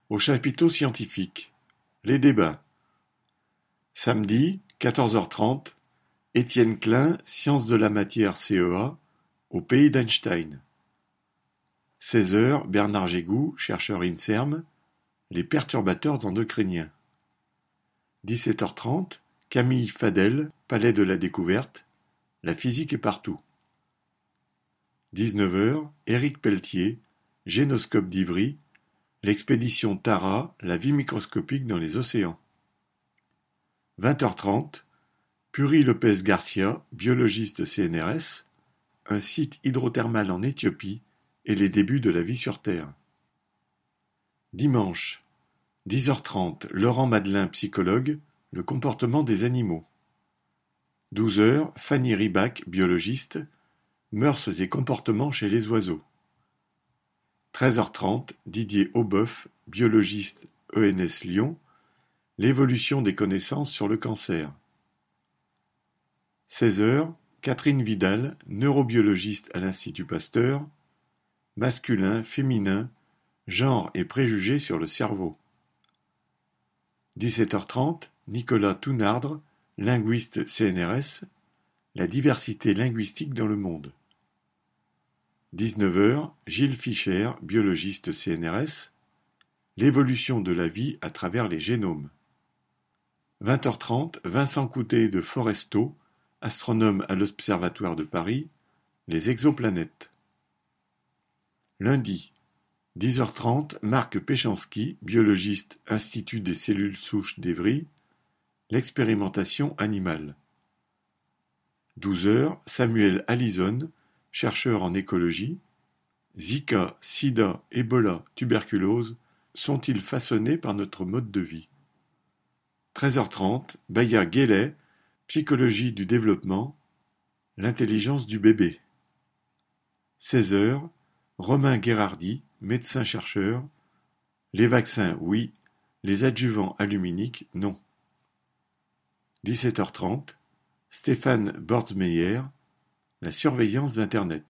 Au chapiteau scientifique. Les débats. Samedi, 14h30, Étienne Klein, Sciences de la matière CEA, au pays d'Einstein. 16h, Bernard Gégou, chercheur INSERM, les perturbateurs endocriniens. 17h30, Camille Fadel, Palais de la Découverte, la physique est partout. 19h, Éric Pelletier, Génoscope d'Ivry, l'expédition Tara, la vie microscopique dans les océans. 20h30, Puri Lopez Garcia, biologiste CNRS, un site hydrothermal en Éthiopie et les débuts de la vie sur Terre. Dimanche, 10h30, Laurent Madelin, psychologue, le comportement des animaux. 12h, Fanny Ribach, biologiste, mœurs et comportements chez les oiseaux. 13h30, Didier Aubeuf, biologiste ENS Lyon, l'évolution des connaissances sur le cancer. 16h, Catherine Vidal, neurobiologiste à l'Institut Pasteur, masculin, féminin, genre et préjugés sur le cerveau. 17h30, Nicolas Tounardre, linguiste CNRS, la diversité linguistique dans le monde. 19h, Gilles Fischer, biologiste CNRS, l'évolution de la vie à travers les génomes. 20h30, Vincent Coutet de Foresto, astronome à l'Observatoire de Paris, les exoplanètes. Lundi, 10h30, Marc Péchanski, biologiste Institut des cellules souches d'Evry, l'expérimentation animale. 12h, Samuel Allison, chercheur en écologie, Zika, Sida, Ebola, tuberculose sont-ils façonnés par notre mode de vie? 13h30, Baya Guélay, psychologie du développement, l'intelligence du bébé. 16h, Romain Guérardi, médecin-chercheur, les vaccins oui, les adjuvants aluminiques non. 17h30, Stéphane Bordzmeyer, la surveillance d'Internet.